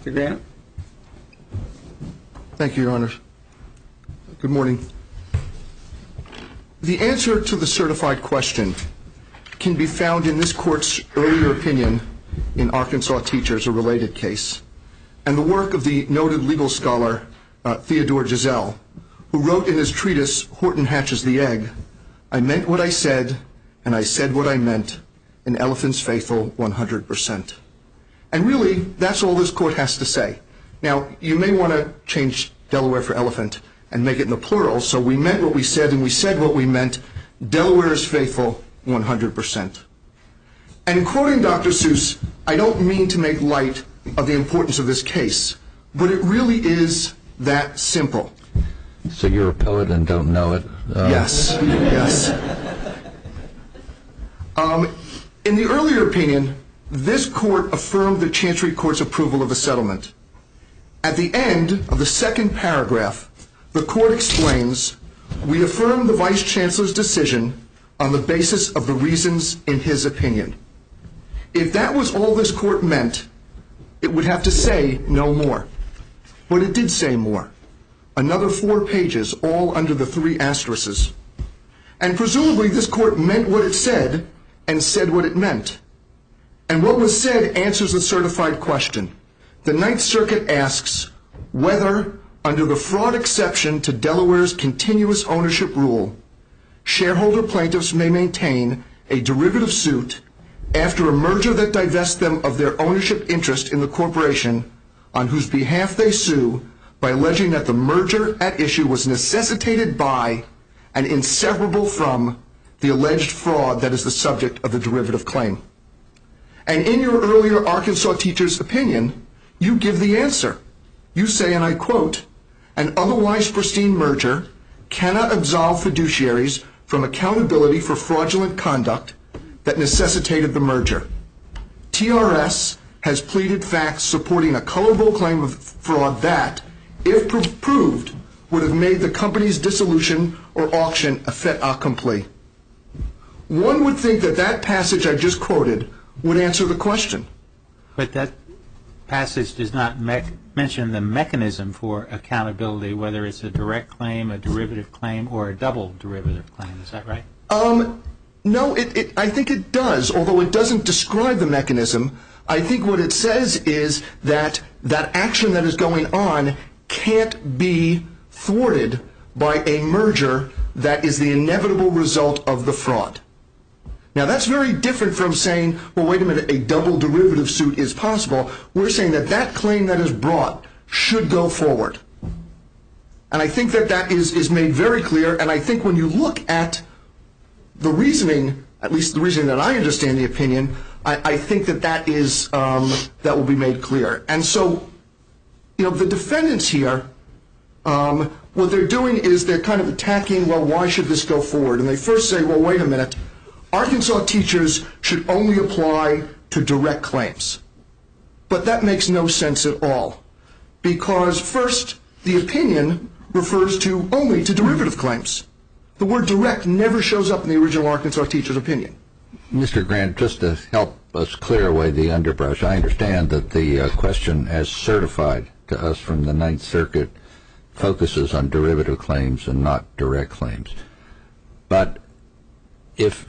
Mr. Grant. Thank you, Your Honor. Good morning. The answer to the certified question can be found in this court's earlier opinion in Arkansas Teachers, a related case, and the work of the noted legal scholar Theodore Giselle, who wrote in his treatise, Horton Hatches the Egg, "I meant what I said, and I said what I meant, an elephant's faithful 100%. And really, that's all this court has to say. Now, you may want to change Delaware for elephant and make it in the plural, so we meant what we said and we said what we meant. Delaware is faithful 100%. And in quoting Dr. Seuss, I don't mean to make light of the importance of this case, but it really is that simple. So you're a poet and don't know it? Yes, yes. In the earlier opinion, this court affirmed the Chancery Court's approval of the settlement. At the end of the second paragraph, the court explains, "We affirm the Vice Chancellor's decision on the basis of the reasons in his opinion." If that was all this court meant, it would have to say no more. But it did say more. Another 4 pages, all under the 3 asterisks. And presumably this court meant what it said and said what it meant. And what was said answers the certified question. The Ninth Circuit asks whether, under the fraud exception to Delaware's continuous ownership rule, shareholder plaintiffs may maintain a derivative suit after a merger that divests them of their ownership interest in the corporation on whose behalf they sue by alleging that the merger at issue was necessitated by and inseparable from the alleged fraud that is the subject of the derivative claim. And in your earlier Arkansas Teachers' opinion, you give the answer. You say, and I quote, "An otherwise pristine merger cannot absolve fiduciaries from accountability for fraudulent conduct that necessitated the merger. TRS has pleaded facts supporting a colorable claim of fraud that, if proved, would have made the company's dissolution or auction a fait accompli." One would think that that passage I just quoted would answer the question. But that passage does not mention the mechanism for accountability, whether it's a direct claim, a derivative claim, or a double derivative claim. Is that right? No, I think it does, although it doesn't describe the mechanism. I think what it says is that that action that is going on can't be thwarted by a merger that is the inevitable result of the fraud. Now, that's very different from saying, well, wait a minute, a double derivative suit is possible. We're saying that that claim that is brought should go forward. And I think that that is made very clear, and I think when you look at the reasoning, at least the reasoning that I understand the opinion, I think that that will be made clear. And so, you know, the defendants here, what they're doing is they're kind of attacking, well, why should this go forward? And they first say, well, wait a minute, Arkansas Teachers should only apply to direct claims. But that makes no sense at all. Because first, the opinion refers to only to derivative claims. The word direct never shows up in the original Arkansas Teachers' opinion. Mr. Grant, just to help us clear away the underbrush, I understand that the question as certified to us from the Ninth Circuit focuses on derivative claims and not direct claims. But if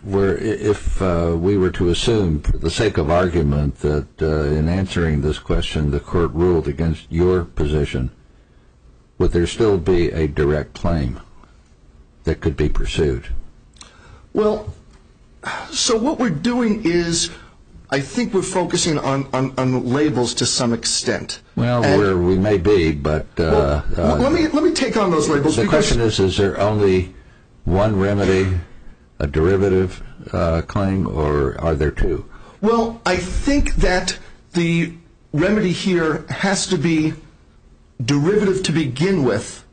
we were to assume, for the sake of argument, that in answering this question the court ruled against your position, would there still be a direct claim that could be pursued? Well, so what we're doing is, I think we're focusing on labels to some extent. Well, we may be, but let me take on those labels. The question is there only one remedy, a derivative claim, or are there two? Well, I think that the remedy here has to be derivative to begin with,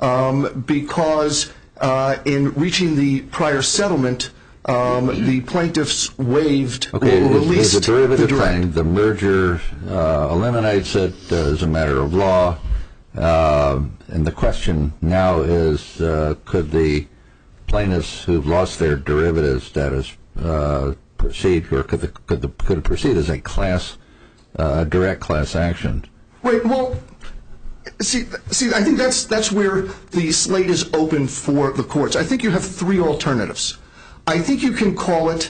because in reaching the prior settlement, the plaintiffs waived or released the derivative claim. The merger eliminates it as a matter of law, and the question now is, could the plaintiffs who've lost their derivative status proceed, or could it proceed as a direct class action? Wait, well, see, I think that's where the slate is open for the courts. I think you have three alternatives. I think you can call it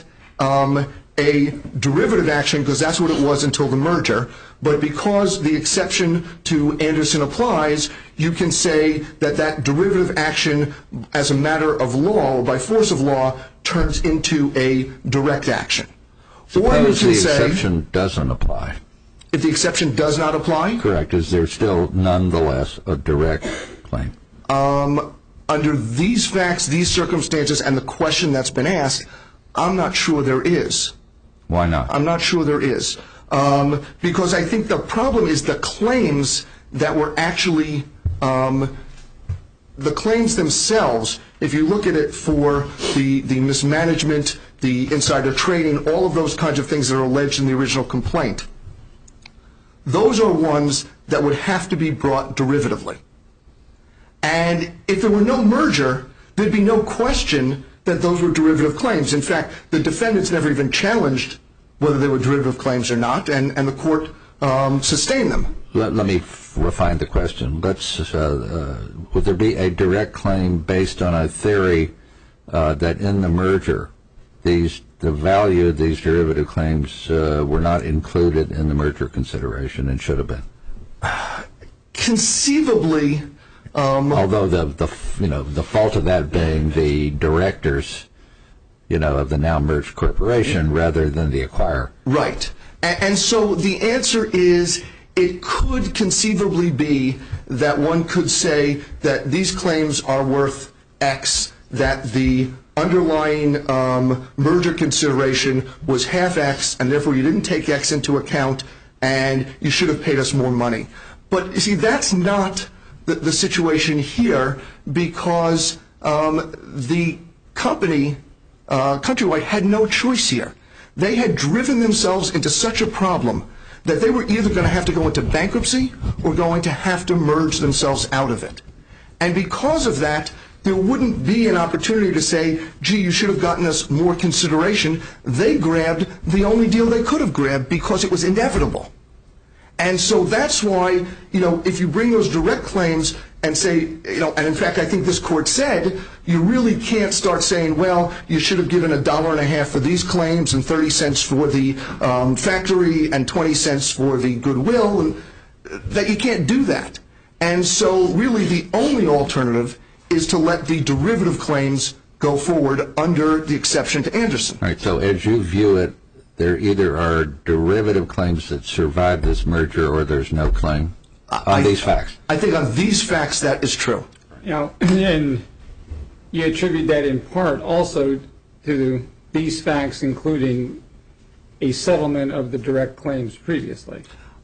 a derivative action because that's what it was until the merger, but because the exception to Anderson applies, you can say that that derivative action as a matter of law or by force of law turns into a direct action. Suppose the exception doesn't apply. If the exception does not apply? Correct. Is there still nonetheless a direct claim? Under these facts, these circumstances, and the question that's been asked, I'm not sure there is. Why not? I'm not sure there is. Because I think the problem is the claims that were actually, the claims themselves, if you look at it for the mismanagement, the insider trading, all of those kinds of things that are alleged in the original complaint, those are ones that would have to be brought derivatively. And if there were no merger, there'd be no question that those were derivative claims. In fact, the defendants never even challenged whether they were derivative claims or not, and the court sustained them. Let me refine the question. Would there be a direct claim based on a theory that in the merger, the value of these derivative claims were not included in the merger consideration and should have been? Conceivably. Although the fault of that being the directors, of the now merged corporation rather than the acquirer. Right. And so the answer is it could conceivably be that one could say that these claims are worth X, that the underlying merger consideration was half X, and therefore you didn't take X into account, and you should have paid us more money. But you see, that's not the situation here, because the company, Countrywide, had no choice here. They had driven themselves into such a problem that they were either going to have to go into bankruptcy or going to have to merge themselves out of it. And because of that, there wouldn't be an opportunity to say, gee, you should have gotten us more consideration. They grabbed the only deal they could have grabbed because it was inevitable. And so that's why, if you bring those direct claims and say, and in fact I think this court said, you really can't start saying, well, you should have given $1.50 for these claims and 30 cents for the factory and 20 cents for the goodwill, and that you can't do that. And so really the only alternative is to let the derivative claims go forward under the exception to Anderson. All right, so as you view it, there either are derivative claims that survive this merger or there's no claim on these facts. I think on these facts that is true. And you attribute that in part also to these facts, including a settlement of the direct claims previously.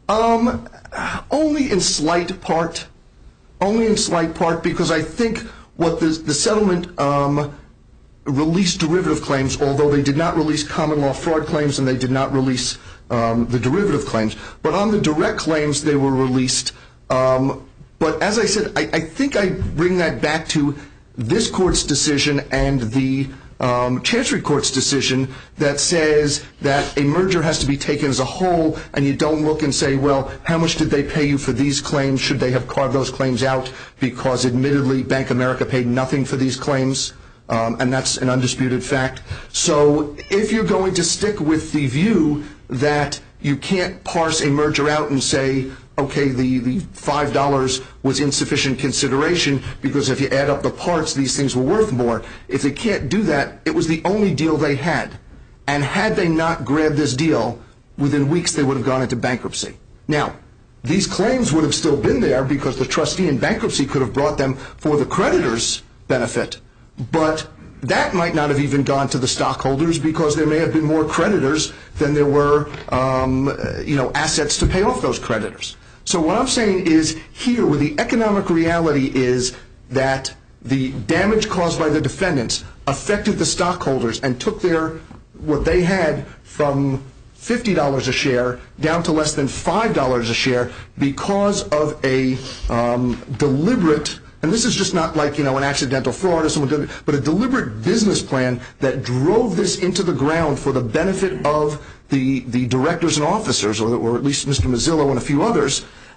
Only in slight part. Only in slight part, because I think what the settlement released derivative claims, although they did not release common law fraud claims and they did not release the derivative claims. But on the direct claims, they were released. But as I said, I think I bring that back to this court's decision and the Chancery Court's decision that says that a merger has to be taken as a whole, and you don't look and say, well, how much did they pay you for these claims? Should they have carved those claims out? Because admittedly, Bank of America paid nothing for these claims. And that's an undisputed fact. So if you're going to stick with the view that you can't parse a merger out and say, okay, the $5 was insufficient consideration because if you add up the parts, these things were worth more. If they can't do that, it was the only deal they had. And had they not grabbed this deal, within weeks they would have gone into bankruptcy. Now, these claims would have still been there because the trustee in bankruptcy could have brought them for the creditor's benefit. But that might not have even gone to the stockholders because there may have been more creditors than there were, assets to pay off those creditors. So what I'm saying is here, where the economic reality is that the damage caused by the defendants affected the stockholders and took what they had from $50 a share down to less than $5 a share because of a deliberate. And this is just not like, an accidental fraud or someone, but a deliberate business plan that drove this into the ground for the benefit of the directors and officers, or at least Mr. Mazzillo and a few others.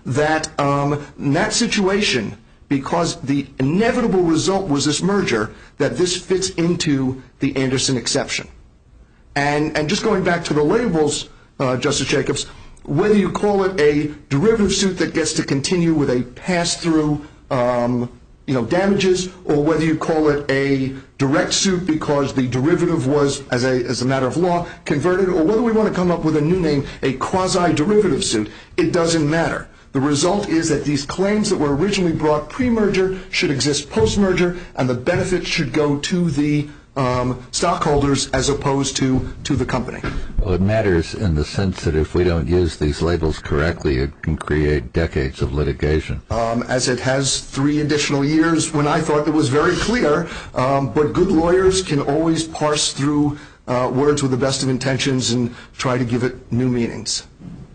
that in that situation, because the inevitable result was this merger, that this fits into the Anderson exception. And just going back to the labels, Justice Jacobs, whether you call it a derivative suit that gets to continue with a pass-through damages, or whether you call it a direct suit because the derivative was, as a matter of law, converted, or whether we want to come up with a new name, a quasi-derivative suit, it doesn't matter. The result is that these claims that were originally brought pre-merger should exist post-merger, and the benefit should go to the stockholders as opposed to the company. Well, it matters in the sense that if we don't use these labels correctly, it can create decades of litigation. As it has 3 additional years when I thought it was very clear, but good lawyers can always parse through words with the best of intentions and try to give it new meanings.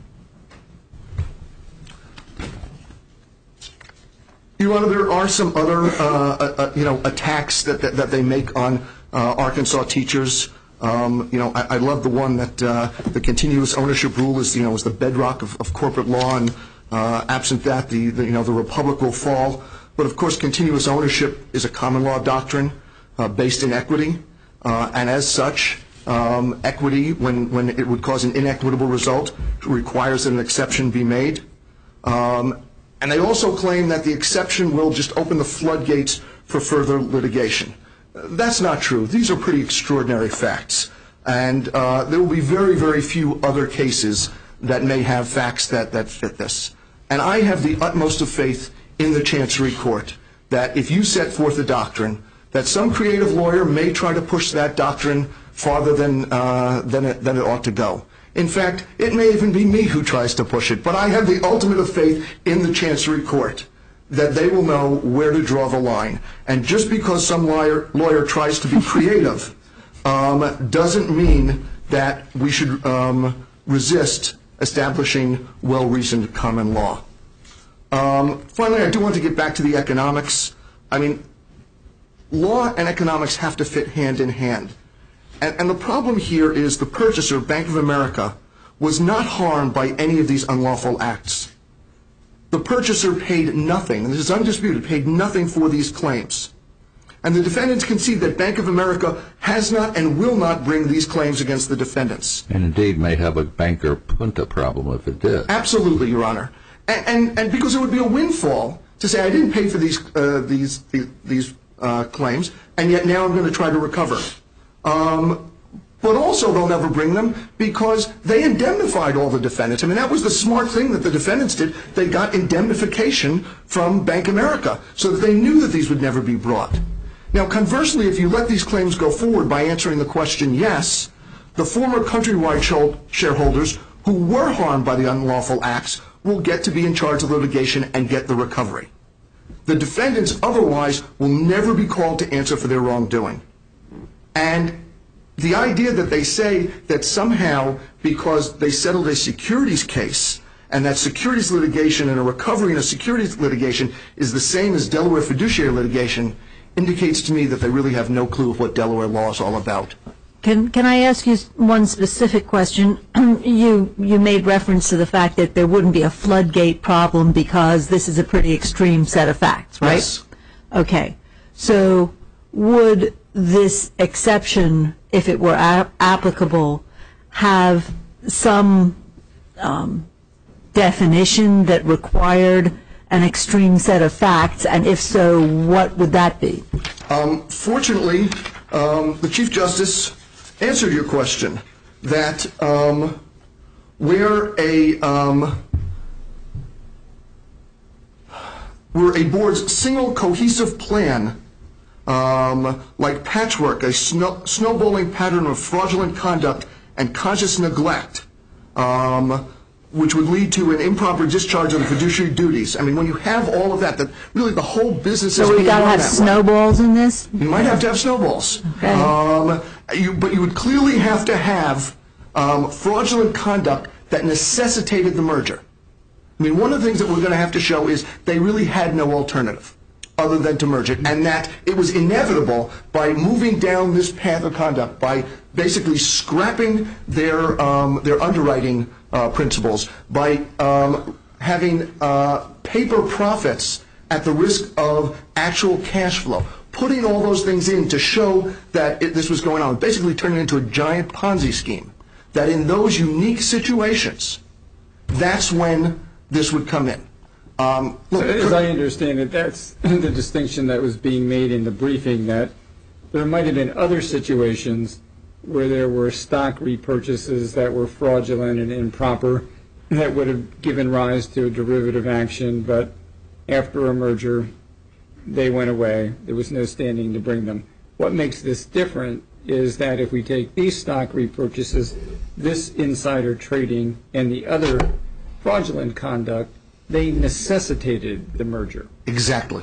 Your Honor, there are some other attacks that they make on Arkansas teachers. I love the one that the continuous ownership rule is the bedrock of corporate law, and absent that, the republic will fall. But of course, continuous ownership is a common law doctrine based in equity, and as such, equity, when it would cause an inequitable result, requires that an exception be made. And they also claim that the exception will just open the floodgates for further litigation. That's not true. These are pretty extraordinary facts. And there will be very, very few other cases that may have facts that fit this. And I have the utmost of faith in the Chancery Court that if you set forth a doctrine, that some creative lawyer may try to push that doctrine farther than it ought to go. In fact, it may even be me who tries to push it, but I have the ultimate of faith in the Chancery Court that they will know where to draw the line. And just because some lawyer tries to be creative doesn't mean that we should resist establishing well-reasoned common law. Finally, I do want to get back to the economics. I mean, law and economics have to fit hand in hand. And the problem here is the purchaser, Bank of America, was not harmed by any of these unlawful acts. The purchaser paid nothing, and this is undisputed, paid nothing for these claims. And the defendants concede that Bank of America has not and will not bring these claims against the defendants. And indeed may have a banker punta problem if it did. Absolutely, Your Honor. And because it would be a windfall to say I didn't pay for these claims, and yet now I'm going to try to recover. But also they'll never bring them because they indemnified all the defendants. I mean, that was the smart thing that the defendants did. They got indemnification from Bank of America so that they knew that these would never be brought. Now, conversely, if you let these claims go forward by answering the question yes, the former Countrywide shareholders who were harmed by the unlawful acts will get to be in charge of litigation and get the recovery. The defendants otherwise will never be called to answer for their wrongdoing. And the idea that they say that somehow because they settled a securities case and that securities litigation and a recovery in a securities litigation is the same as Delaware fiduciary litigation indicates to me that they really have no clue of what Delaware law is all about. Can I ask you one specific question? You made reference to the fact that there wouldn't be a floodgate problem because this is a pretty extreme set of facts, right? Yes. Okay. So would this exception, if it were applicable, have some definition that required an extreme set of facts, and if so, what would that be? Fortunately, the Chief Justice answered your question that where a board's single cohesive plan, like patchwork, a snowballing pattern of fraudulent conduct and conscious neglect, which would lead to an improper discharge of the fiduciary duties. I mean, when you have all of that really the whole business is being run that way. So we've got to have snowballs in this? You might have to have snowballs. Okay. But you would clearly have to have fraudulent conduct that necessitated the merger. I mean, one of the things that we're going to have to show is they really had no alternative other than to merge it, and that it was inevitable by moving down this path of conduct, by basically scrapping their underwriting principles, by having paper profits at the risk of actual cash flow, putting all those things in to show that this was going on, basically turning it into a giant Ponzi scheme, that in those unique situations, that's when this would come in. As I understand it, that's the distinction that was being made in the briefing, that there might have been other situations where there were stock repurchases that were fraudulent and improper that would have given rise to a derivative action, but after a merger, they went away. There was no standing to bring them. What makes this different is that if we take these stock repurchases, this insider trading, and the other fraudulent conduct, they necessitated the merger. Exactly.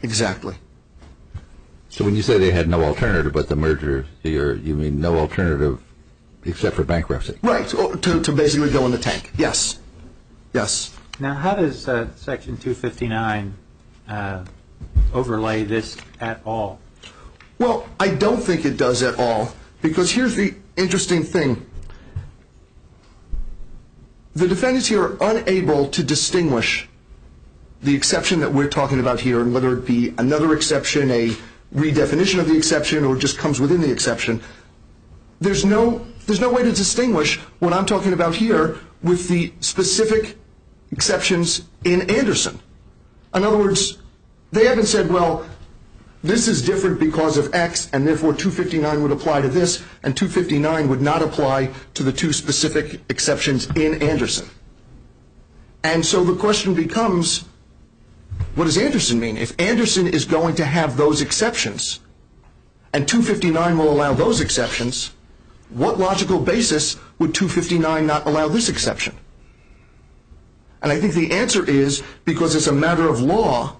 So when you say they had no alternative but the merger, you mean no alternative except for bankruptcy? Right, to basically go in the tank. Yes. Now, how does Section 259 overlay this at all? Well, I don't think it does at all, because here's the interesting thing. The defendants here are unable to distinguish the exception that we're talking about here, and whether it be another exception, a redefinition of the exception, or just comes within the exception. There's no way to distinguish what I'm talking about here with the specific exceptions in Anderson. In other words, they haven't said, well, this is different because of X, and therefore 259 would apply to this, and 259 would not apply to the two specific exceptions in Anderson. And so the question becomes, what does Anderson mean? If Anderson is going to have those exceptions, and 259 will allow those exceptions, what logical basis would 259 not allow this exception? And I think the answer is because as a matter of law,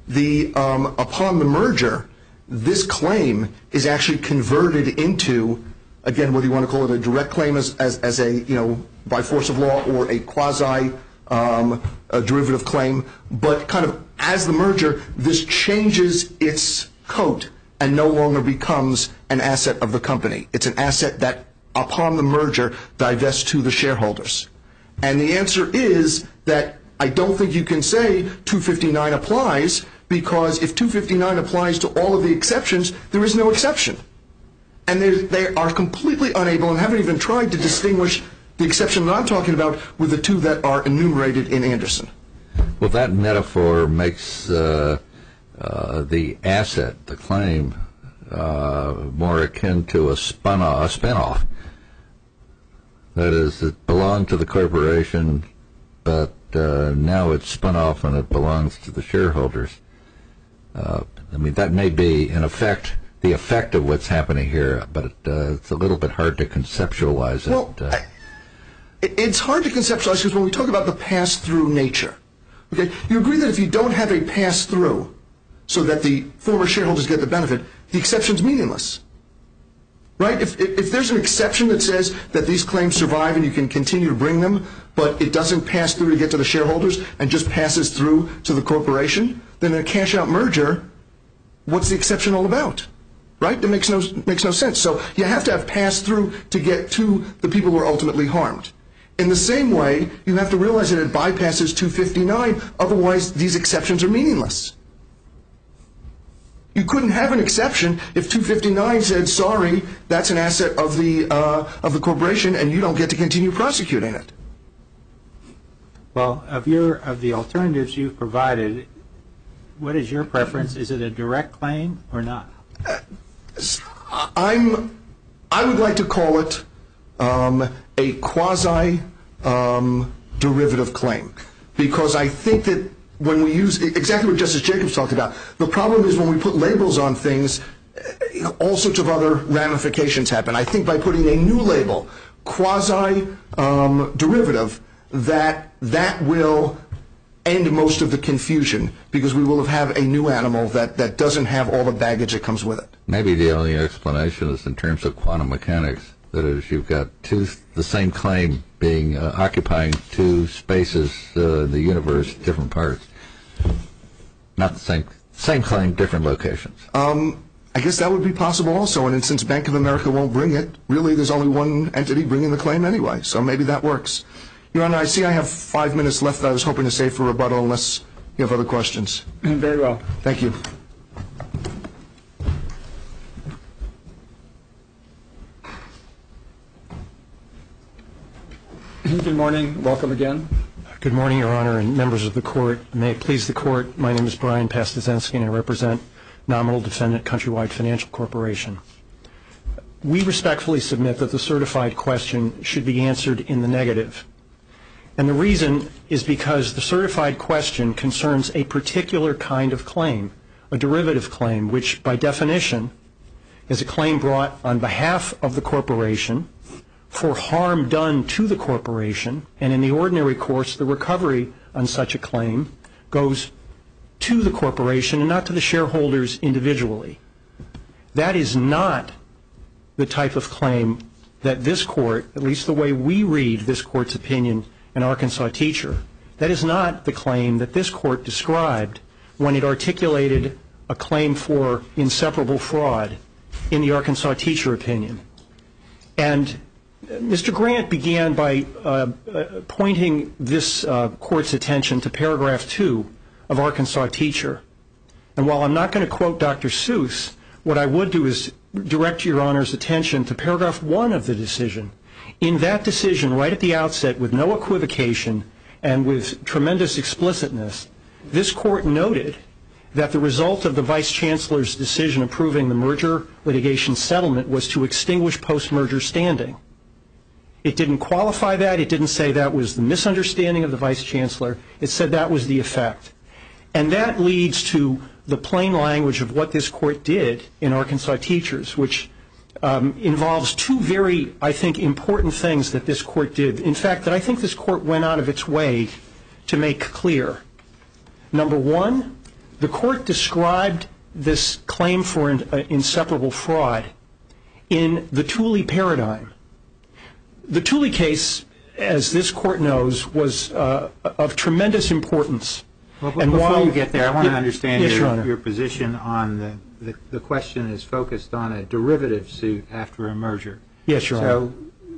upon the merger, this claim is actually converted into, again, whether you want to call it a direct claim as a, by force of law, or a quasi a derivative claim, but kind of as the merger, this changes its coat and no longer becomes an asset of the company. It's an asset that, upon the merger, divests to the shareholders. And the answer is that I don't think you can say 259 applies, because if 259 applies to all of the exceptions, there is no exception. And they are completely unable and haven't even tried to distinguish the exception that I'm talking about with the two that are enumerated in Anderson. Well, that metaphor makes the asset, the claim, more akin to a spin-off. That is, it belonged to the corporation, but now it's spun off and it belongs to the shareholders. I mean, that may be, in effect, the effect of what's happening here, but it's a little bit hard to conceptualize it. Well, it's hard to conceptualize because when we talk about the pass-through nature, okay, you agree that if you don't have a pass-through so that the former shareholders get the benefit, the exception's meaningless. Right? If there's an exception that says that these claims survive and you can continue to bring them, but it doesn't pass through to get to the shareholders and just passes through to the corporation, then in a cash-out merger, what's the exception all about? Right? That makes no sense. So you have to have pass-through to get to the people who are ultimately harmed. In the same way, you have to realize that it bypasses 259, otherwise these exceptions are meaningless. You couldn't have an exception if 259 said, sorry, that's an asset of the corporation and you don't get to continue prosecuting it. Well, of the alternatives you've provided, what is your preference? Is it a direct claim or not? I would like to call it a quasi derivative claim, because I think that when we use exactly what Justice Jacobs talked about, the problem is when we put labels on things, all sorts of other ramifications happen. I think by putting a new label, quasi derivative, that will end most of the confusion, because we will have a new animal that doesn't have all the baggage that comes with it. Maybe the only explanation is in terms of quantum mechanics. That is, you've got the same claim being occupying two spaces in the universe, different parts. Not the same claim, different locations. I guess that would be possible also, and since Bank of America won't bring it, really there's only one entity bringing the claim anyway, so maybe that works. Your Honor, I see I have 5 minutes left that I was hoping to save for rebuttal unless you have other questions. Very well. Thank you. Good morning. Welcome again. Good morning, Your Honor, and members of the Court. May it please the Court, my name is Brian Pastazensky, and I represent nominal defendant Countrywide Financial Corporation. We respectfully submit that the certified question should be answered in the negative. And the reason is because the certified question concerns a particular kind of claim, a derivative claim, which by definition is a claim brought on behalf of the corporation for harm done to the corporation, and in the ordinary course, the recovery on such a claim goes to the corporation and not to the shareholders individually. That is not the type of claim that this Court, at least the way we read this Court's opinion in Arkansas Teacher, that is not the claim that this Court described when it articulated a claim for inseparable fraud in the Arkansas Teacher opinion. And Mr. Grant began by pointing this Court's attention to paragraph 2 of Arkansas Teacher. And while I'm not going to quote Dr. Seuss, what I would do is direct Your Honor's attention to paragraph 1 of the decision. In that decision, right at the outset, with no equivocation and with tremendous explicitness, this Court noted that the result of the Vice Chancellor's decision approving the merger litigation settlement was to extinguish post-merger standing. It didn't qualify that. It didn't say that was the misunderstanding of the Vice Chancellor. It said that was the effect. And that leads to the plain language of what this Court did in Arkansas Teachers, which involves two very, I think, important things that this Court did. In fact, that I think this Court went out of its way to make clear. Number one, the Court described this claim for inseparable fraud in the Tooley paradigm. The Tooley case, as this Court knows, was of tremendous importance. Well, before you get there, I want to understand your position on the question is focused on a derivative suit after a merger. Yes, Your Honor. So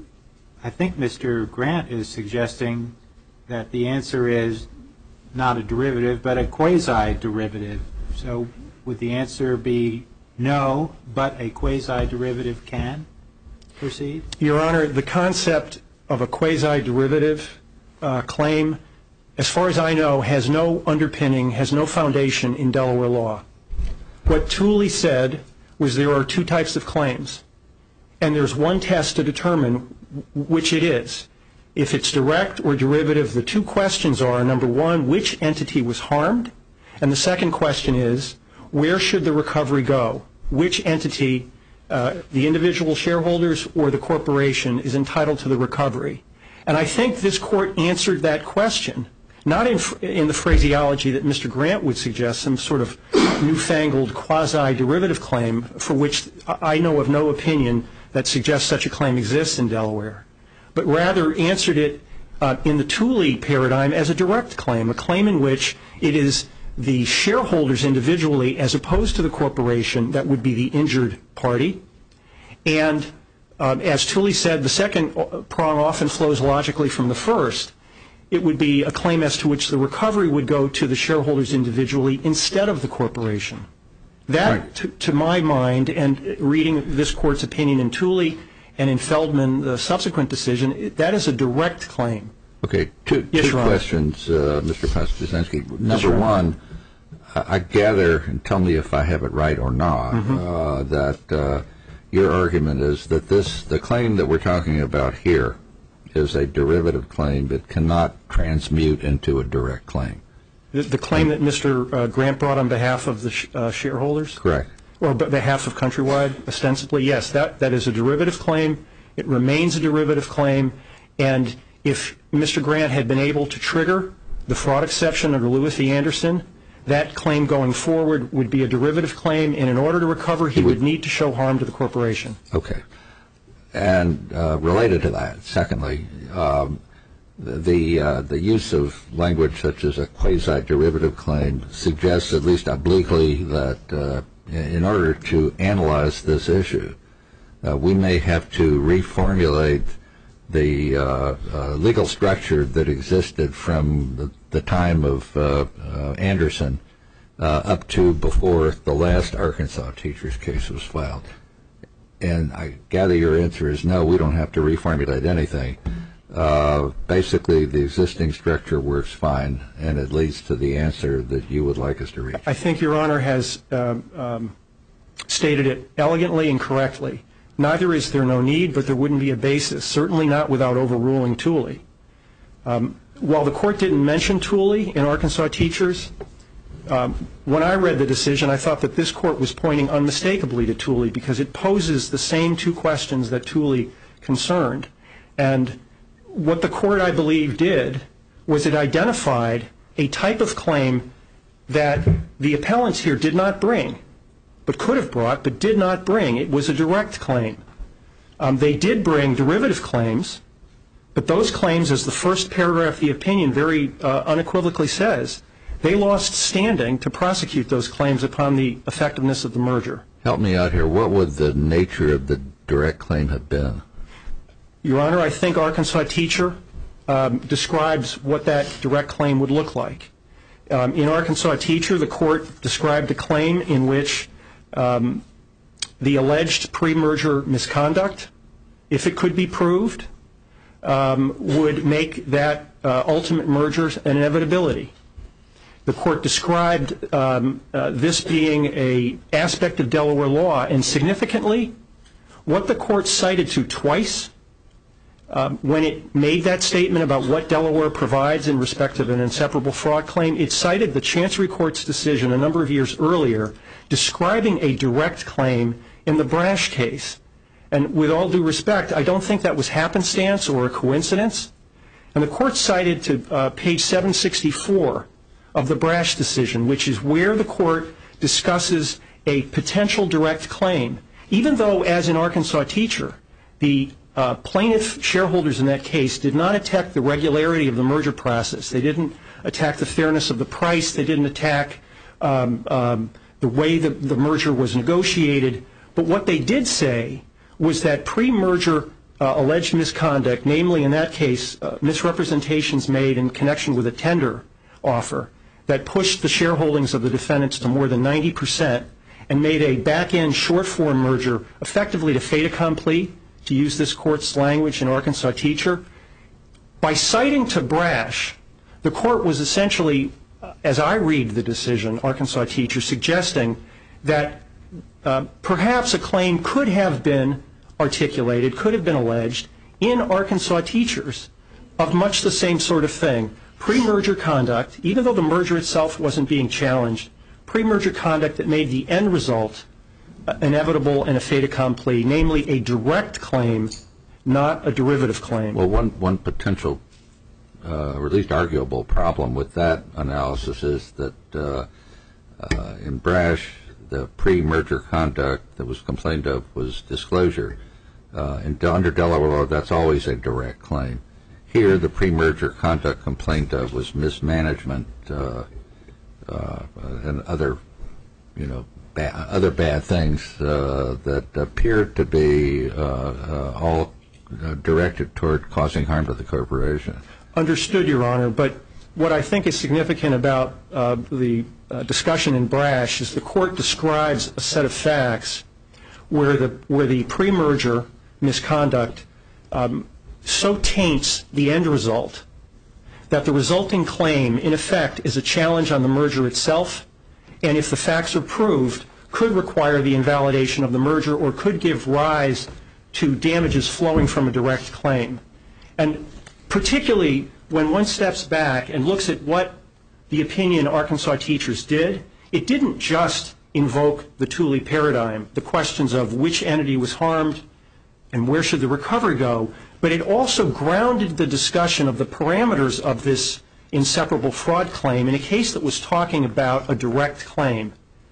I think Mr. Grant is suggesting that the answer is not a derivative, but a quasi-derivative. So would the answer be no, but a quasi-derivative can proceed? Your Honor, the concept of a quasi-derivative claim, as far as I know, has no underpinning, has no foundation in Delaware law. What Tooley said was there are two types of claims, and there's one test to determine which it is. If it's direct or derivative, the two questions are, number one, which entity was harmed? And the second question is, where should the recovery go? Which entity, the individual shareholders or the corporation, is entitled to the recovery? And I think this Court answered that question, not in the phraseology that Mr. Grant would suggest, some sort of newfangled quasi-derivative claim for which I know of no opinion that suggests such a claim exists in Delaware, but rather answered it in the Tooley paradigm as a direct claim, a claim in which it is the shareholders individually as opposed to the corporation that would be the injured party. And as Tooley said, the second prong often flows logically from the first. It would be a claim as to which the recovery would go to the shareholders individually instead of the corporation. That, to my mind, and reading this Court's opinion in Tooley and in Feldman, the subsequent decision, that is a direct claim. Okay, two questions, Mr. Pastazensky. Number one, I gather, and tell me if I have it right or not, that your argument is that the claim that we're talking about here is a derivative claim that cannot transmute into a direct claim. The claim that Mr. Grant brought on behalf of the shareholders? Correct. Or on behalf of Countrywide, ostensibly, yes, that is a derivative claim. It remains a derivative claim. And if Mr. Grant had been able to trigger the fraud exception under Lewis v. Anderson, that claim going forward would be a derivative claim, and in order to recover, he would need to show harm to the corporation. Okay. And related to that, secondly, the use of language such as a quasi-derivative claim suggests, at least obliquely, that in order to analyze this issue, we may have to reformulate the legal structure that existed from the time of Anderson up to before the last Arkansas teacher's case was filed. And I gather your answer is no, we don't have to reformulate anything. Basically, the existing structure works fine, and it leads to the answer that you would like us to reach. I think Your Honor has stated it elegantly and correctly. Neither is there no need, but there wouldn't be a basis, certainly not without overruling Tooley. While the court didn't mention Tooley in Arkansas teachers, when I read the decision, I thought that this court was pointing unmistakably to Tooley because it poses the same two questions that Tooley concerned. And what the court, I believe, did was it identified a type of claim that the appellants here did not bring, but could have brought, but did not bring. It was a direct claim. They did bring derivative claims, but those claims, as the first paragraph of the opinion very unequivocally says, they lost standing to prosecute those claims upon the effectiveness of the merger. Help me out here. What would the nature of the direct claim have been? Your Honor, I think Arkansas teacher describes what that direct claim would look like. In Arkansas teacher, the court described a claim in which the alleged pre-merger misconduct, if it could be proved, would make that ultimate merger an inevitability. The court described this being an aspect of Delaware law, and significantly, what the court cited to twice when it made that statement about what Delaware provides in respect of an inseparable fraud claim, it cited the Chancery Court's decision a number of years earlier describing a direct claim in the Brash case. And with all due respect, I don't think that was happenstance or a coincidence. And the court cited to page 764 of the Brash decision, which is where the court discusses a potential direct claim, even though, as in Arkansas teacher, the plaintiff shareholders in that case did not attack the regularity of the merger process. They didn't attack the fairness of the price. They didn't attack the way that the merger was negotiated. But what they did say was that pre-merger alleged misconduct, namely in that case misrepresentations made in connection with a tender offer that pushed the shareholdings of the defendants to more than 90% and made a back-end short-form merger effectively to fait accompli, to use this court's language in Arkansas teacher. By citing to Brash, the court was essentially, as I read the decision, Arkansas teacher, suggesting that perhaps a claim could have been articulated, could have been alleged in Arkansas teachers of much the same sort of thing. Pre-merger conduct, even though the merger itself wasn't being challenged, pre-merger conduct that made the end result inevitable and a fait accompli, namely a direct claim, not a derivative claim. Well, one potential, or at least arguable problem with that analysis is that in Brash, the pre-merger conduct that was complained of was disclosure. Under Delaware law, that's always a direct claim. Here, the pre-merger conduct complained of was mismanagement and other, other bad things that appeared to be all directed toward causing harm to the corporation. Understood, Your Honor, but what I think is significant about the discussion in Brash is the court describes a set of facts where the pre-merger misconduct so taints the end result that the resulting claim, in effect, is a challenge on the merger itself, and if the facts are proved, could require the invalidation of the merger or could give rise to damages flowing from a direct claim. And particularly when one steps back and looks at what the opinion Arkansas teachers did, it didn't just invoke the Tooley paradigm, the questions of which entity was harmed and where should the recovery go, but it also grounded the discussion of the parameters of this inseparable fraud claim in a case that was talking about a direct claim.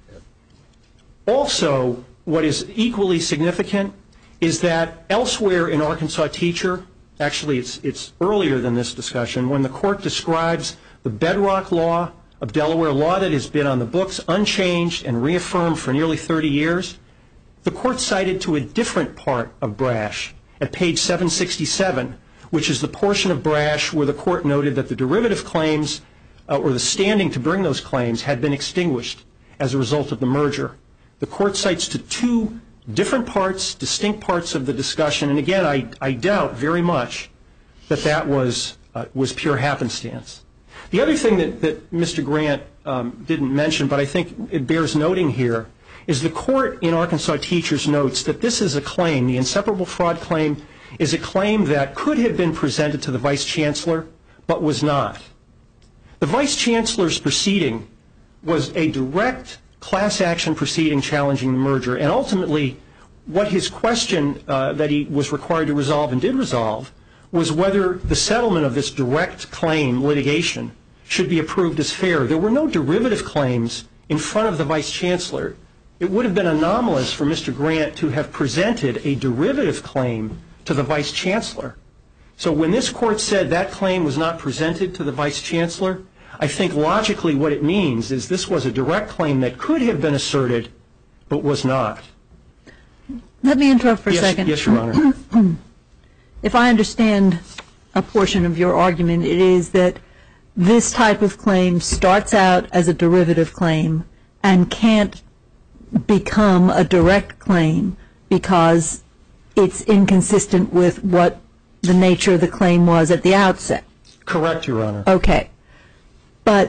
Also, what is equally significant is that elsewhere in Arkansas teacher, actually it's earlier than this discussion, when the court describes the bedrock law of Delaware, law that has been on the books unchanged and reaffirmed for nearly 30 years, the court cited to a different part of Brash at page 767 which is the portion of Brash where the court noted that the derivative claims or the standing to bring those claims had been extinguished as a result of the merger. The court cites to two different parts, distinct parts of the discussion, and again, I doubt very much that was pure happenstance. The other thing that Mr. Grant didn't mention, but I think it bears noting here, is the court in Arkansas Teachers notes that this is a claim, the inseparable fraud claim is a claim that could have been presented to the Vice Chancellor, but was not. The Vice Chancellor's proceeding was a direct class action proceeding challenging the merger, and ultimately what his question that he was required to resolve and did resolve was whether the settlement of this direct claim litigation should be approved as fair. There were no derivative claims in front of the Vice Chancellor. It would have been anomalous for Mr. Grant to have presented a derivative claim to the Vice Chancellor. So when this court said that claim was not presented to the Vice Chancellor, I think logically what it means is this was a direct claim that could have been asserted, but was not. Let me interrupt for a second. Yes, Your Honor. If I understand a portion of your argument, it is that this type of claim starts out as a derivative claim and can't become a direct claim because it's inconsistent with what the nature of the claim was at the outset. Correct, Your Honor. Okay. But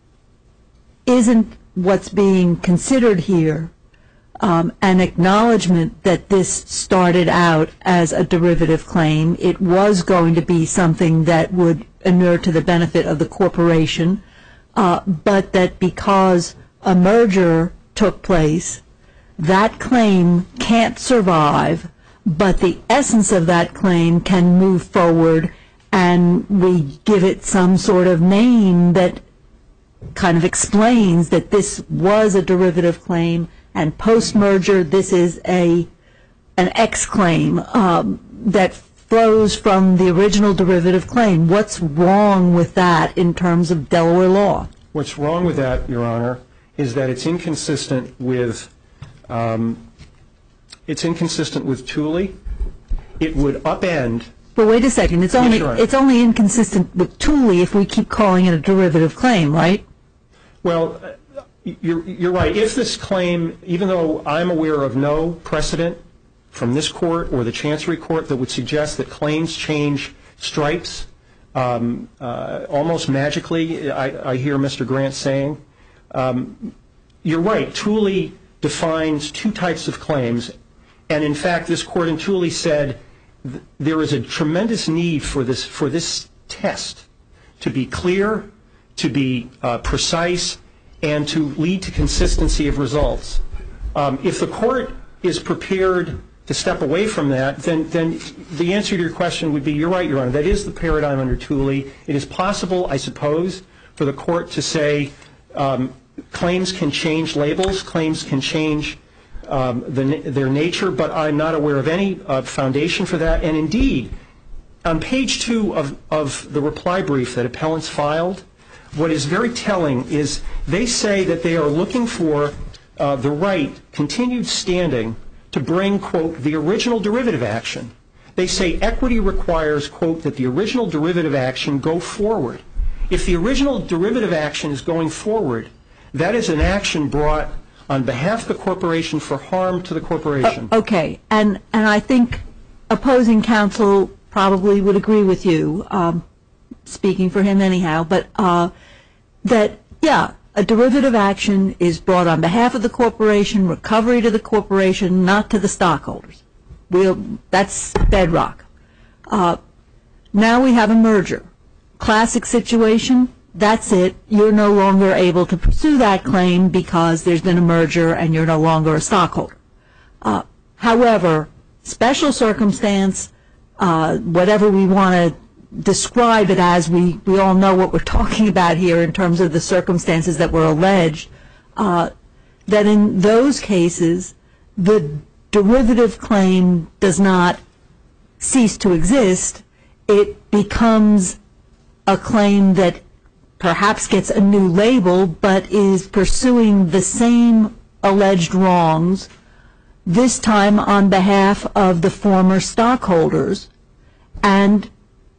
isn't what's being considered here an acknowledgement that this started out as a derivative claim? It was going to be something that would inure to the benefit of the corporation, but that because a merger took place, that claim can't survive, but the essence of that claim can move forward, and we give it some sort of name that kind of explains that this was a derivative claim, and post-merger this is an X claim that flows from the original derivative claim. What's wrong with that in terms of Delaware law? What's wrong with that, Your Honor, is that it's inconsistent with Tooley. It would upend. But wait a second. It's only inconsistent with Tooley if we keep calling it a derivative claim, right? Well, you're right. If this claim, even though I'm aware of no precedent from this court or the Chancery Court that would suggest that claims change stripes almost magically, I hear Mr. Grant saying, you're right. Tooley defines two types of claims, and in fact this court in Tooley said there is a tremendous need for this test to be clear, to be precise, and to lead to consistency of results. If the court is prepared to step away from that, then the answer to your question would be, you're right, Your Honor, that is the paradigm under Tooley. It is possible, I suppose, for the court to say claims can change labels, claims can change their nature, but I'm not aware of any foundation for that. And indeed, on page 2 of the reply brief that appellants filed, what is very telling is they say that they are looking for the right, continued standing, to bring, quote, the original derivative action. They say equity requires, quote, that the original derivative action go forward. If the original derivative action is going forward, that is an action brought on behalf of the corporation for harm to the corporation. Okay, and I think opposing counsel probably would agree with you, speaking for him anyhow, but that, yeah, a derivative action is brought on behalf of the corporation, recovery to the corporation, not to the stockholders. That's bedrock. Now we have a merger. Classic situation, that's it. You're no longer able to pursue that claim because there's been a merger and you're no longer a stockholder. However, special circumstance, whatever we want to describe it as, we all know what we're talking about here in terms of the circumstances that were alleged, that in those cases the derivative claim does not cease to exist. It becomes a claim that perhaps gets a new label but is pursuing the same alleged wrongs, this time on behalf of the former stockholders, and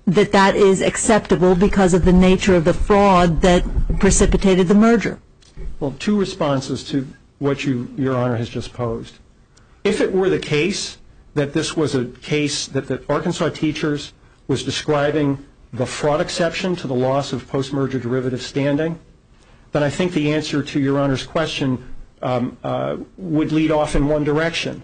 that is acceptable because of the nature of the fraud that precipitated the merger? Well, two responses to what Your Honor has just posed. If it were the case that this was a case that the Arkansas Teachers was describing the fraud exception to the loss of post-merger derivative standing, then I think the answer to Your Honor's question would lead off in one direction.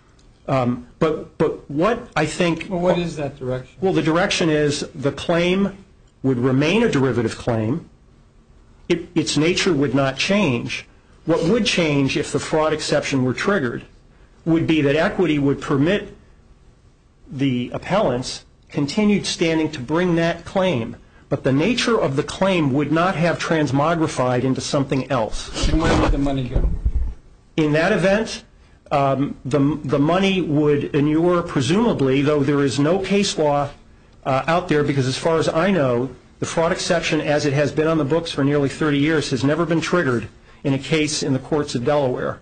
But what I think... Well, what is that direction? Well, the direction is the claim would remain a derivative claim. Its nature would not change. What would change if the fraud exception were triggered would be that equity would permit the appellants continued standing to bring that claim, but the nature of the claim would not have transmogrified into something else. And where would the money go? In that event, the money would inure, presumably, though there is no case law out there, because as far as I know, the fraud exception, as it has been on the books for nearly 30 years, has never been triggered in a case in the courts of Delaware.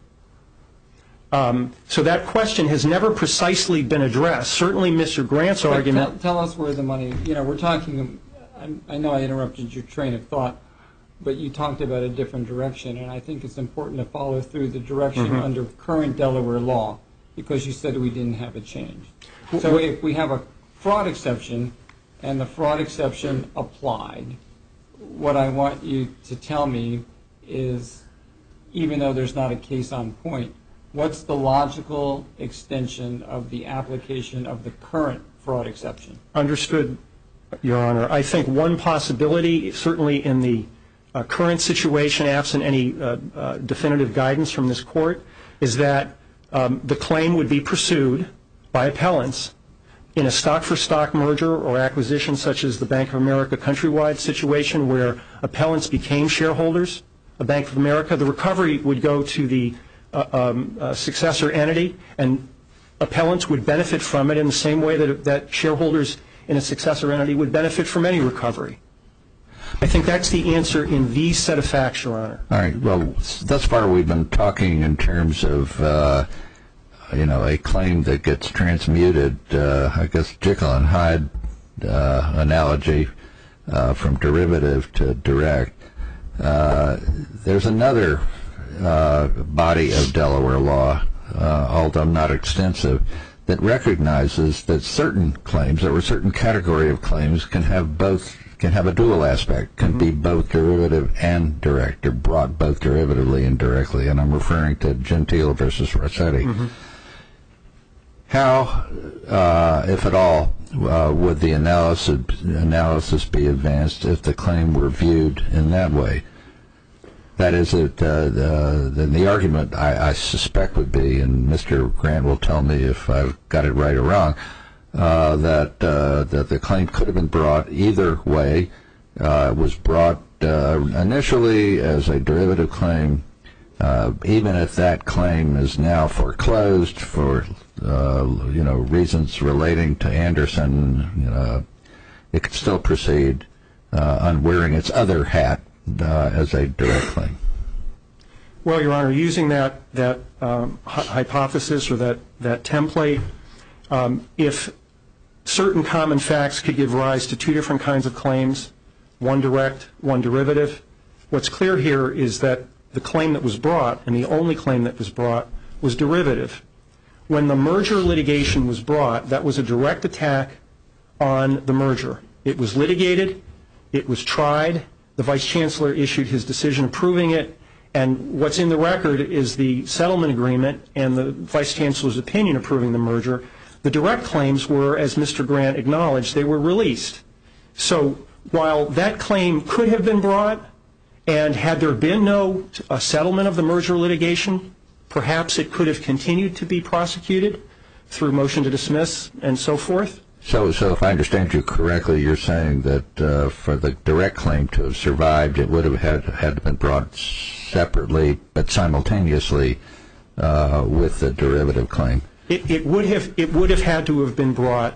So that question has never precisely been addressed. Certainly Mr. Grant's argument... Tell us where the money... we're talking... I know I interrupted your train of thought, but you talked about a different direction, and I think it's important to follow through the direction under current Delaware law, because you said we didn't have a change. So if we have a fraud exception, and the fraud exception applied, what I want you to tell me is, even though there's not a case on point, what's the logical extension of the application of the current fraud exception? Understood, Your Honor. I think one possibility, certainly in the current situation, absent any definitive guidance from this court, is that the claim would be pursued by appellants in a stock-for-stock merger or acquisition such as the Bank of America Countrywide situation where appellants became shareholders of Bank of America. The recovery would go to the successor entity, and appellants would benefit from it in the same way that shareholders in a successor entity would benefit from any recovery. I think that's the answer in these set of facts, Your Honor. All right. Well, thus far we've been talking in terms of, a claim that gets transmuted, I guess Jekyll and Hyde analogy from derivative to direct. There's another body of Delaware law, although not extensive, that recognizes that certain claims, or a certain category of claims, can have a dual aspect, can be both derivative and direct, or brought both derivatively and directly, and I'm referring to Gentile versus Rossetti. How, if at all, would the analysis be advanced if the claim were viewed in that way? That is, the argument I suspect would be, and Mr. Grant will tell me if I've got it right or wrong, that the claim could have been brought either way. It was brought initially as a derivative claim, even if that claim is now foreclosed for reasons relating to Anderson. It could still proceed on wearing its other hat as a direct claim. Well, Your Honor, using that hypothesis or that template, if certain common facts could give rise to two different kinds of claims, one direct, one derivative, what's clear here is that the claim that was brought, and the only claim that was brought, was derivative. When the merger litigation was brought, that was a direct attack on the merger. It was litigated, it was tried, the Vice Chancellor issued his decision approving it, and what's in the record is the settlement agreement and the Vice Chancellor's opinion approving the merger. The direct claims were, as Mr. Grant acknowledged, they were released. So while that claim could have been brought, and had there been no settlement of the merger litigation, perhaps it could have continued to be prosecuted through motion to dismiss and so forth. So if I understand you correctly, you're saying that for the direct claim to have survived, it would have had to have been brought separately but simultaneously with the derivative claim. It would have had to have been brought,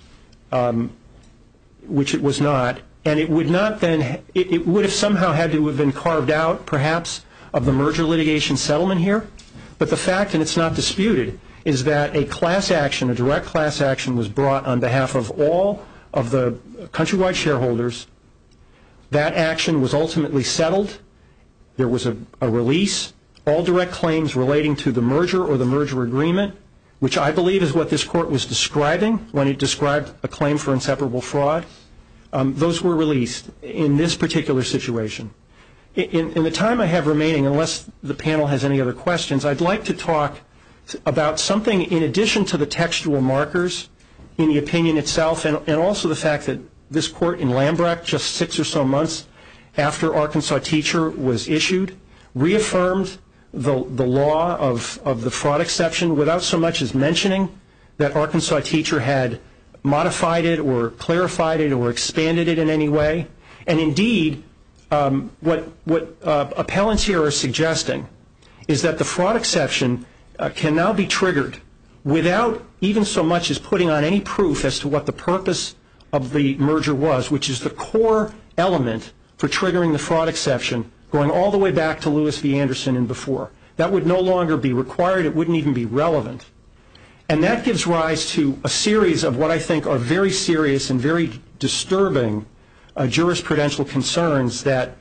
which it was not, and it would not then. It would have somehow had to have been carved out, perhaps, of the merger litigation settlement here. But the fact, and it's not disputed, is that a class action, a direct class action, was brought on behalf of all of the Countrywide shareholders. That action was ultimately settled. There was a release. All direct claims relating to the merger or the merger agreement, which I believe is what this court was describing when it described a claim for inseparable fraud, those were released in this particular situation. In the time I have remaining, unless the panel has any other questions, I'd like to talk about something in addition to the textual markers in the opinion itself, and also the fact that this court in Lambrecht, just 6 or so months after Arkansas Teacher was issued, reaffirmed the law of the fraud exception without so much as mentioning that Arkansas Teacher had modified it or clarified it or expanded it in any way. And indeed, what appellants here are suggesting is that the fraud exception can now be triggered without even so much as putting on any proof as to what the purpose of the merger was, which is the core element for triggering the fraud exception, going all the way back to Lewis v. Anderson and before. That would no longer be required. It wouldn't even be relevant. And that gives rise to a series of what I think are very serious and very disturbing jurisprudential concerns that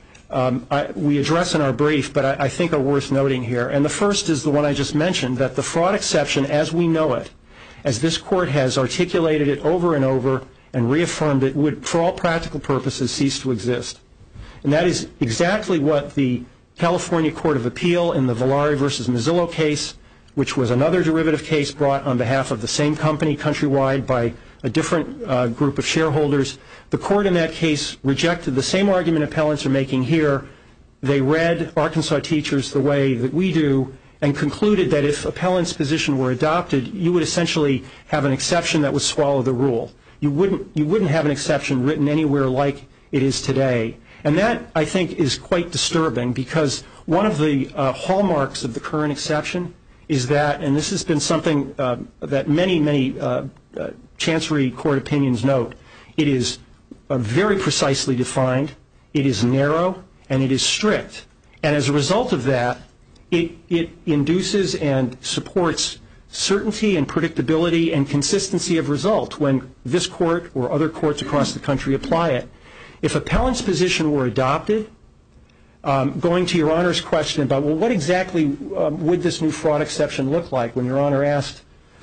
we address in our brief, but I think are worth noting here. And the first is the one I just mentioned, that the fraud exception as we know it, as this court has articulated it over and over and reaffirmed it, would, for all practical purposes, cease to exist. And that is exactly what the California Court of Appeal in the Villari v. Mazzillo case, which was another derivative case brought on behalf of the same company, Countrywide, by a different group of shareholders. The court in that case rejected the same argument appellants are making here. They read Arkansas Teachers the way that we do and concluded that if appellants' position were adopted, you would essentially have an exception that would swallow the rule. You wouldn't have an exception written anywhere like it is today. And that, I think, is quite disturbing because one of the hallmarks of the current exception is that, and this has been something that many Chancery Court opinions note, it is very precisely defined, it is narrow, and it is strict. And as a result of that, it induces and supports certainty and predictability and consistency of result when this court or other courts across the country apply it. If appellant's position were adopted, going to Your Honor's question about, well, what exactly would this new fraud exception look like when Your Honor asked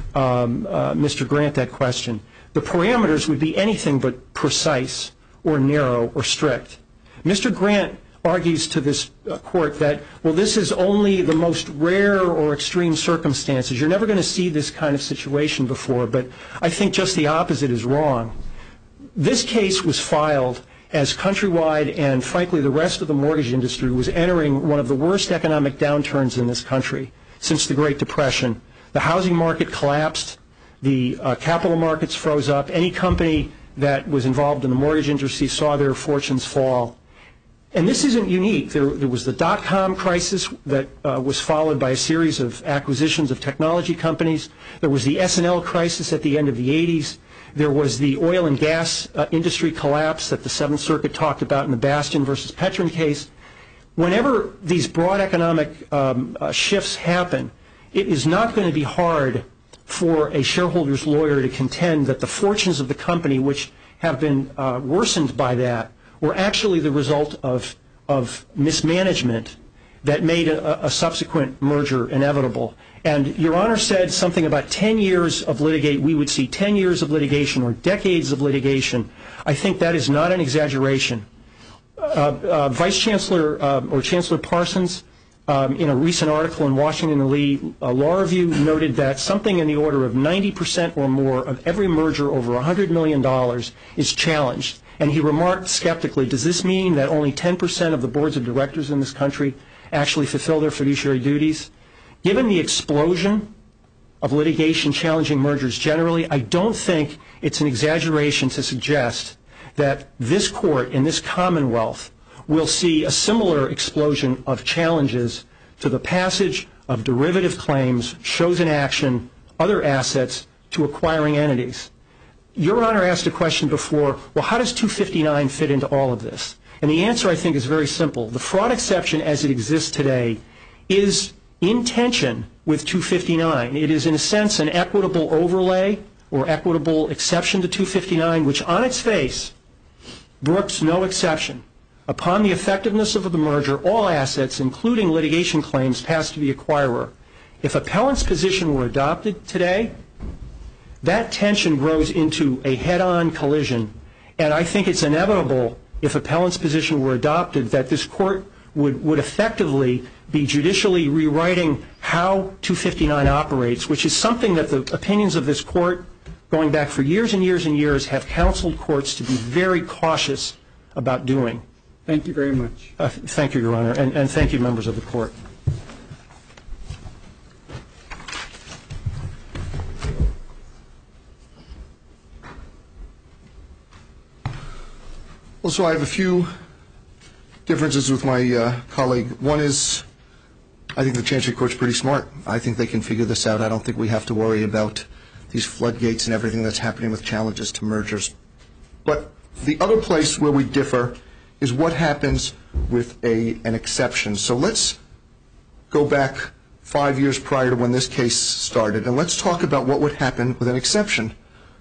Mr. Grant that question, the parameters would be anything but precise or narrow or strict. Mr. Grant argues to this court that, well, this is only the most rare or extreme circumstances. You're never going to see this kind of situation before, but I think just the opposite is wrong. This case was filed as Countrywide and, frankly, the rest of the mortgage industry was entering one of the worst economic downturns in this country since the Great Depression. The housing market collapsed. The capital markets froze up. Any company that was involved in the mortgage industry saw their fortunes fall. And this isn't unique. There was the dot-com crisis that was followed by a series of acquisitions of technology companies. There was the S&L crisis at the end of the 80s. There was the oil and gas industry collapse that the Seventh Circuit talked about in the Bastion versus Petrin case. Whenever these broad economic shifts happen, it is not going to be hard for a shareholder's lawyer to contend that the fortunes of the company, which have been worsened by that, were actually the result of mismanagement that made a subsequent merger inevitable. And Your Honor said something about 10 years of litigation. We would see 10 years of litigation or decades of litigation. I think that is not an exaggeration. Vice Chancellor or Chancellor Parsons, in a recent article in Washington Lee Law Review, noted that something in the order of 90% or more of every merger over $100 million is challenged. And he remarked skeptically, does this mean that only 10% of the boards of directors in this country actually fulfill their fiduciary duties? Given the explosion of litigation challenging mergers generally, I don't think it's an exaggeration to suggest that this court in this Commonwealth will see a similar explosion of challenges to the passage of derivative claims, shows in action, other assets to acquiring entities. Your Honor asked a question before, well, how does 259 fit into all of this? And the answer, I think, is very simple. The fraud exception as it exists today is in tension with 259. It is, in a sense, an equitable overlay or equitable exception to 259, which on its face brooks no exception. Upon the effectiveness of the merger, all assets, including litigation claims, pass to the acquirer. If appellant's position were adopted today, that tension grows into a head-on collision, and I think it's inevitable, if appellant's position were adopted, that this court would effectively be judicially rewriting how 259 operates, which is something that the opinions of this court, going back for years and years and years, have counseled courts to be very cautious about doing. Thank you very much. Thank you, Your Honor, and thank you, members of the court. Also, I have a few differences with my colleague. One is, I think the Chancery Court's pretty smart. I think they can figure this out. I don't think we have to worry about these floodgates and everything that's happening with challenges to mergers. But the other place where we differ is what happens with an exception. So let's go back 5 years prior to when this case started, and let's talk about what would happen with an exception.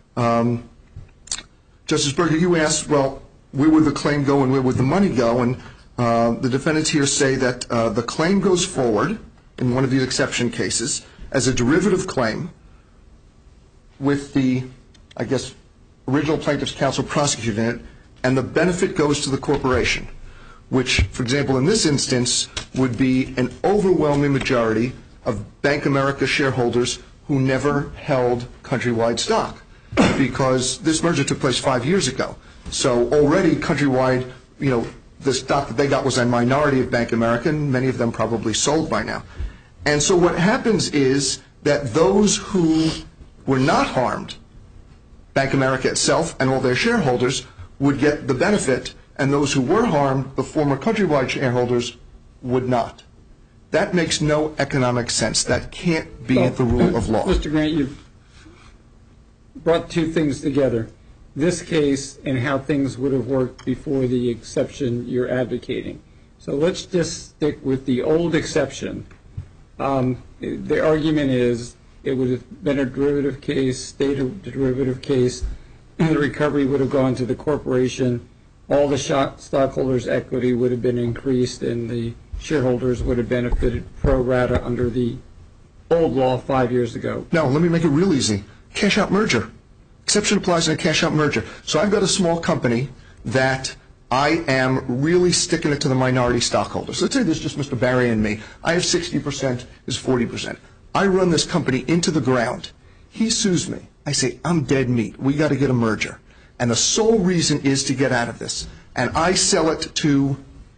Justice Berger, you asked, well, where would the claim go and where would the money go? And the defendants here say that the claim goes forward in one of these exception cases as a derivative claim with the, I guess, original plaintiff's counsel prosecuting it, and the benefit goes to the corporation, which, for example, in this instance, would be an overwhelming majority of Bank America shareholders who never held Countrywide stock, because this merger took place 5 years ago. So already Countrywide, the stock that they got was a minority of Bank America, and many of them probably sold by now. And so what happens is that those who were not harmed, Bank America itself and all their shareholders, would get the benefit, and those who were harmed, the former Countrywide shareholders, would not. That makes no economic sense. That can't be the rule of law. Mr. Grant, you've brought two things together. This case and how things would have worked before the exception you're advocating. So let's just stick with the old exception. The argument is it would have been a derivative case, state derivative case, and the recovery would have gone to the corporation. All the stockholders' equity would have been increased, and the shareholders would have benefited pro rata under the old law 5 years ago. No, let me make it real easy. Cash-out merger. Exception applies in a cash-out merger. So I've got a small company that I am really sticking it to the minority stockholders. Let's say there's just Mr. Barry and me. I have 60%, his 40%. I run this company into the ground. He sues me. I say, I'm dead meat. We got to get a merger. And the sole reason is to get out of this. And I sell it to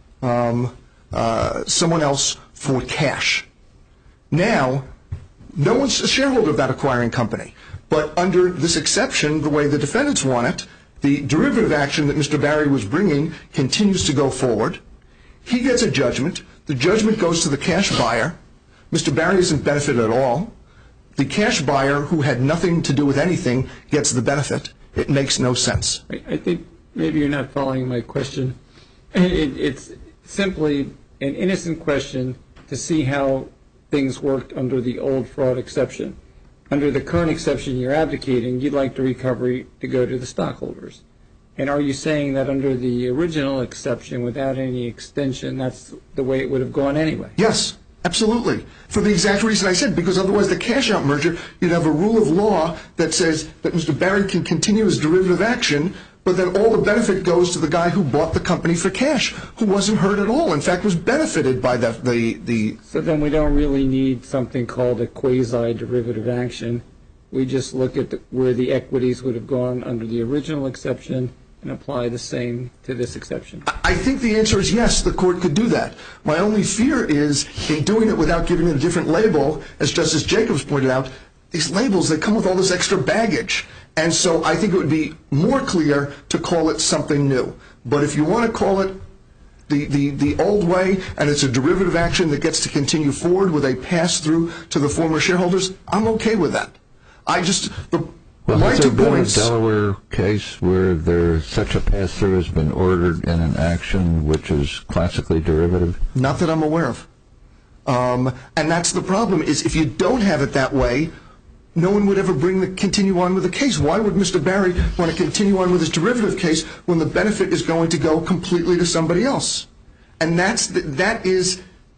someone else for cash. Now, no one's a shareholder of that acquiring company. But under this exception, the way the defendants want it, the derivative action that Mr. Barry was bringing continues to go forward. He gets a judgment. The judgment goes to the cash buyer. Mr. Barry isn't benefited at all. The cash buyer, who had nothing to do with anything, gets the benefit. It makes no sense. I think maybe you're not following my question. It's simply an innocent question to see how things worked under the old fraud exception. Under the current exception you're advocating, you'd like the recovery to go to the stockholders. And are you saying that under the original exception, without any extension, that's the way it would have gone anyway? Yes, absolutely. For the exact reason I said, because otherwise the cash-out merger, you'd have a rule of law that says that Mr. Barry can continue his derivative action, but then all the benefit goes to the guy who bought the company for cash, who wasn't hurt at all. In fact, was benefited by the... So then we don't really need something called a quasi-derivative action. We just look at where the equities would have gone under the original exception and apply the same to this exception. I think the answer is yes, the court could do that. My only fear is in doing it without giving it a different label, as Justice Jacobs pointed out, these labels, they come with all this extra baggage. And so I think it would be more clear to call it something new. But if you want to call it the old way, and it's a derivative action that gets to continue forward with a pass-through to the former shareholders, I'm okay with that. Has there been a Delaware case where such a pass-through has been ordered in an action which is classically derivative? Not that I'm aware of. And that's the problem, is if you don't have it that way, no one would ever continue on with the case. Why would Mr. Barry want to continue on with his derivative case when the benefit is going to go completely to somebody else? And that is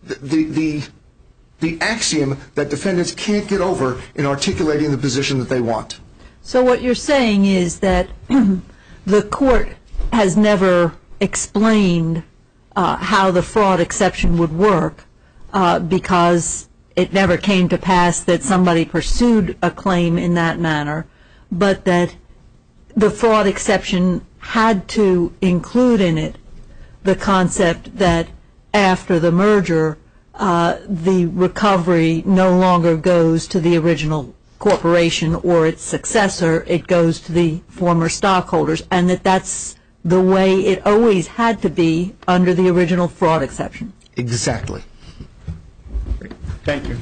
the axiom that defendants can't get over in articulating the position that they want. So what you're saying is that the court has never explained how the fraud exception would work because it never came to pass that somebody pursued a claim in that manner, but that the fraud exception had to include in it the concept that after the merger, the recovery no longer goes to the original corporation or its successor, it goes to the former stockholders, and that's the way it always had to be under the original fraud exception. Exactly. Thank you.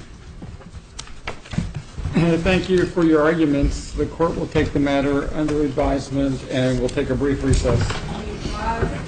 Thank you for your arguments. The court will take the matter under advisement and we'll take a brief recess.